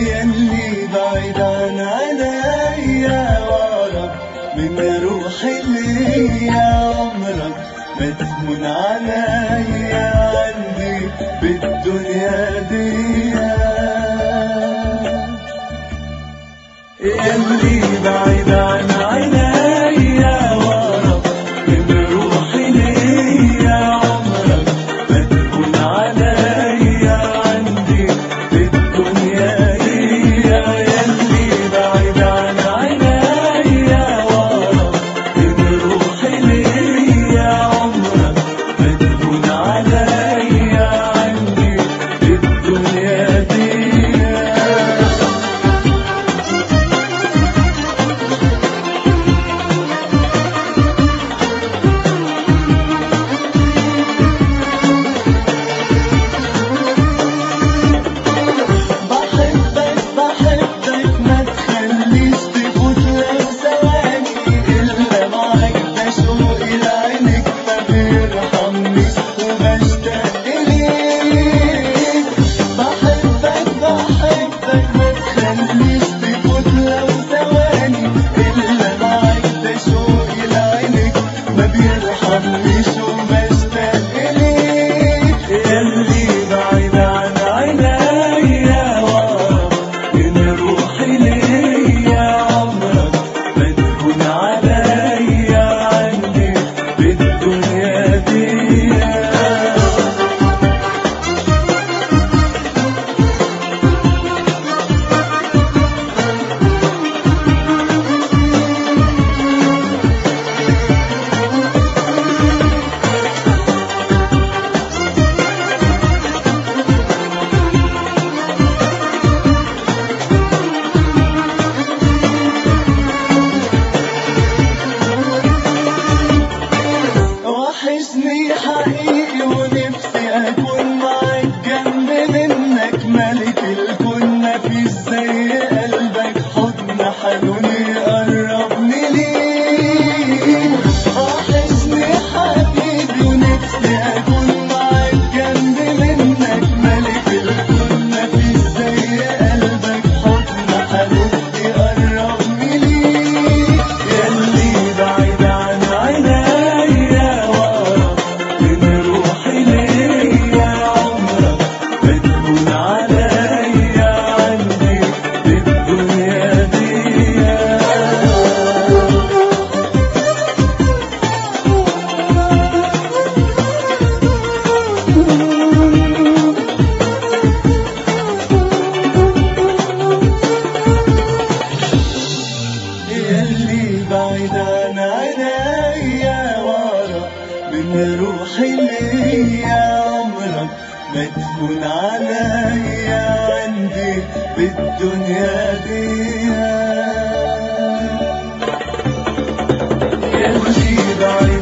يلي بعيد عن عينيا وأقرب من روحي ليا، عمرك ما تهون عليا عندي بالدنيا دي. يلي بعيد عن عينيا وأقرب من روحي ليا، عمرك ما تهون عليا عندي بالدنيا دي. يلي بعيد عن عينيا وأقرب من روحي ليا، عمرك ما تهون عليا عندي بالدنيا دي. وحشني حقيقي ونفسي أكون معاك جنب منك، ملك الكون مفيش زي قلبك، حضن حنون يقربني ليك. وحشني حبيبي ونفسي أكون معاك جنب منك، ملك الكون مفيش زي قلبك، حضن حنون يقربني ليك. يلي بعيد عن عينيا بعيد عن عينيا وأقرب من روحي ليا، عمرك ما تهون عليا عندي بالدنيا دي. يلي بعيد